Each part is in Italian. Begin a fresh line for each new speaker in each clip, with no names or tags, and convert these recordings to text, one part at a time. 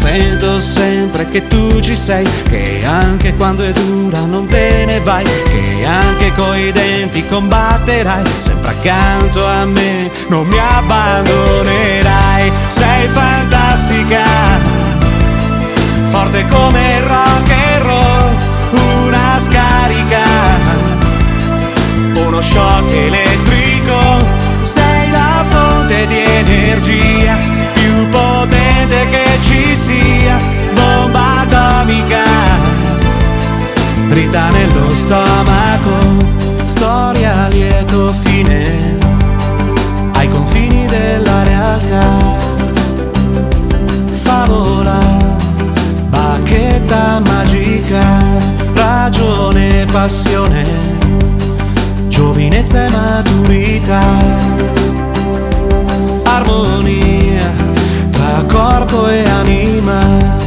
sento sempre che tu ci sei, che anche quando è dura non te ne vai, che anche coi denti combatterai, sempre accanto a me, non mi abbandonerai. Sei fantastica, forte come il rock and roll, una scarica, uno shock elettrico, sei la fonte di energia più potente che ci sia, bomba atomica, dritta nello stomaco, storia a lieto fine, ai confini della realtà, favola, bacchetta magica, ragione, passione, giovinezza e maturità, armonia tra corpo e anima.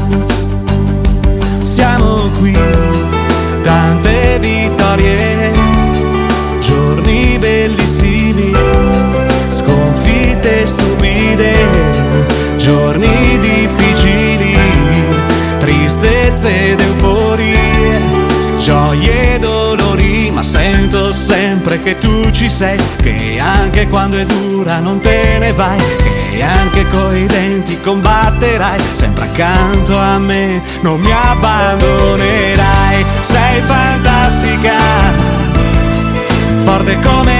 Siamo qui, tante vittorie, giorni bellissimi, sconfitte stupide, giorni difficili, tristezze ed euforie, gioie e dolori, ma sento sempre che tu ci sei, che anche quando è dura non te ne vai, che anche coi denti combatterai, sempre accanto a me, non mi abbandonerai. Sei fantastica, forte come